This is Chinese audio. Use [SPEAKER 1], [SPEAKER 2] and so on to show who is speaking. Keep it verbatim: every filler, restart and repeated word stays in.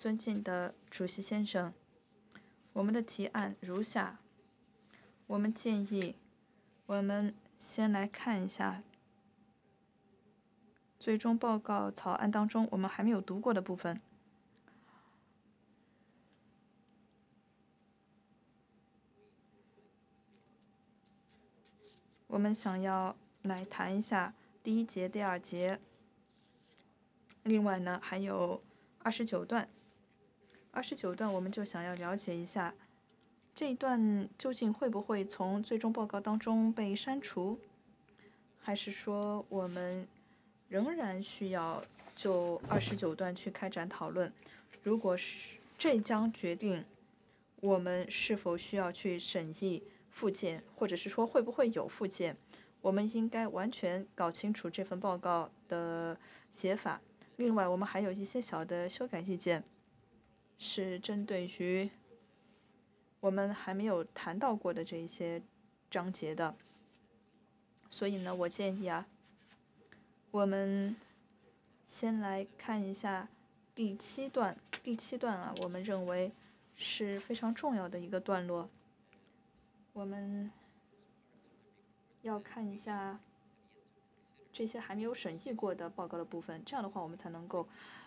[SPEAKER 1] 尊敬的主席先生，我们的提案如下：我们建议，我们先来看一下最终报告草案当中我们还没有读过的部分。我们想要来谈一下第一节、第二节，另外呢还有二十九段。二十九段我们就想要了解一下，这一段究竟会不会从最终报告当中被删除，还是说我们仍然需要就二十九段去开展讨论？如果是这将决定我们是否需要去审议附件，或者是说会不会有附件，我们应该完全搞清楚这份报告的写法。另外我们还有一些小的修改意见，是针对于我们还没有谈到过的这一些章节的。所以呢，我建议啊，我们先来看一下第七段。第七段啊，我们认为是非常重要的一个段落。我们要看一下这些还没有审议过的报告的部分，这样的话我们才能够